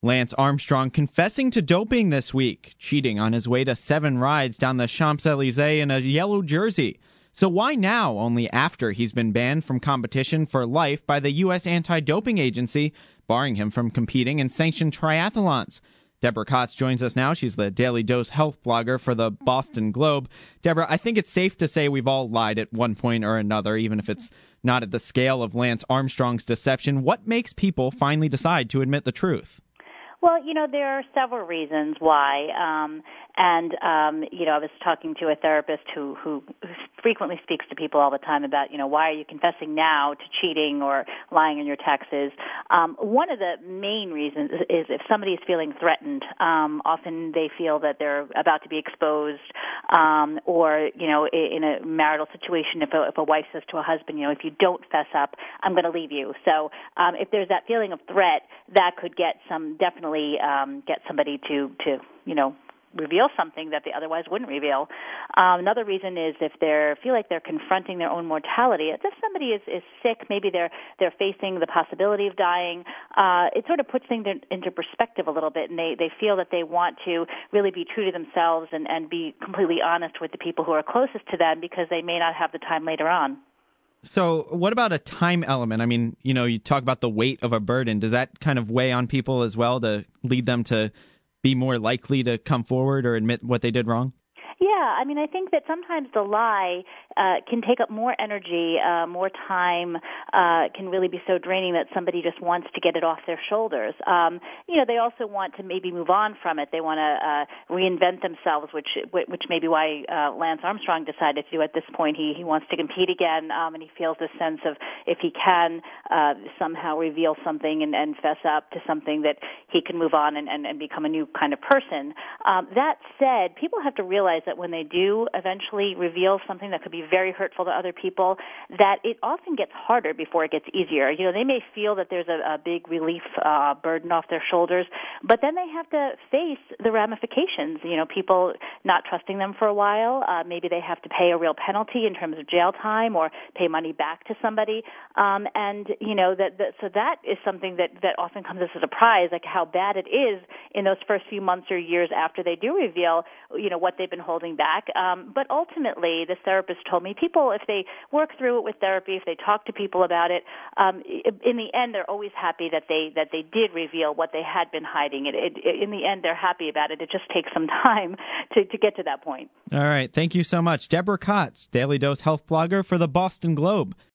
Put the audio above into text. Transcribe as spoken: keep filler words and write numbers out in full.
Lance Armstrong confessing to doping this week, cheating on his way to seven rides down the Champs-Elysees in a yellow jersey. So why now, only after he's been banned from competition for life by the U S Anti-Doping Agency, barring him from competing in sanctioned triathlons? Deborah Kotz joins us now. She's the Daily Dose health blogger for the Boston Globe. Deborah, I think it's safe to say we've all lied at one point or another, even if it's not at the scale of Lance Armstrong's deception. What makes people finally decide to admit the truth? Well, you know, there are several reasons why. Um, and, um, you know, I was talking to a therapist who, who frequently speaks to people all the time about, you know, why are you confessing now to cheating or lying on your taxes? Um, one of the main reasons is if somebody is feeling threatened. Um, often they feel that they're about to be exposed, um, or, you know, in a marital situation, if a, if a wife says to a husband, you know, if you don't fess up, I'm going to leave you. So um, if there's that feeling of threat, that could get some definitely Um, get somebody to, to, you know, reveal something that they otherwise wouldn't reveal. Um, another reason is if they feel like they're confronting their own mortality. If somebody is, is sick, maybe they're they're facing the possibility of dying, uh, it sort of puts things into perspective a little bit, and they, they feel that they want to really be true to themselves and, and be completely honest with the people who are closest to them because they may not have the time later on. So what about a time element? I mean, you know, you talk about the weight of a burden. Does that kind of weigh on people as well to lead them to be more likely to come forward or admit what they did wrong? Yeah, I mean, I think that sometimes the lie uh, can take up more energy, uh, more time, uh, can really be so draining that somebody just wants to get it off their shoulders. Um, you know, they also want to maybe move on from it. They want to uh, reinvent themselves, which which may be why uh, Lance Armstrong decided to do at this point. He, he wants to compete again, um, and he feels this sense of if he can uh, somehow reveal something and, and fess up to something that he can move on and, and, and become a new kind of person. Um, that said, people have to realize that when they do eventually reveal something that could be very hurtful to other people, that it often gets harder before it gets easier. You know, they may feel that there's a, a big relief uh, burden off their shoulders, but then they have to face the ramifications. You know, people not trusting them for a while. Uh, maybe they have to pay a real penalty in terms of jail time or pay money back to somebody. Um, and, you know, that, that so that is something that, that often comes as a surprise, like how bad it is in those first few months or years after they do reveal, you know, what they've been holding back. Um, but ultimately, this therapist told me people, if they work through it with therapy, if they talk to people about it, um, in the end, they're always happy that they that they did reveal what they had been hiding. It, it, in the end, they're happy about it. It just takes some time to, to get to that point. All right. Thank you so much. Deborah Kotz, Daily Dose health blogger for the Boston Globe.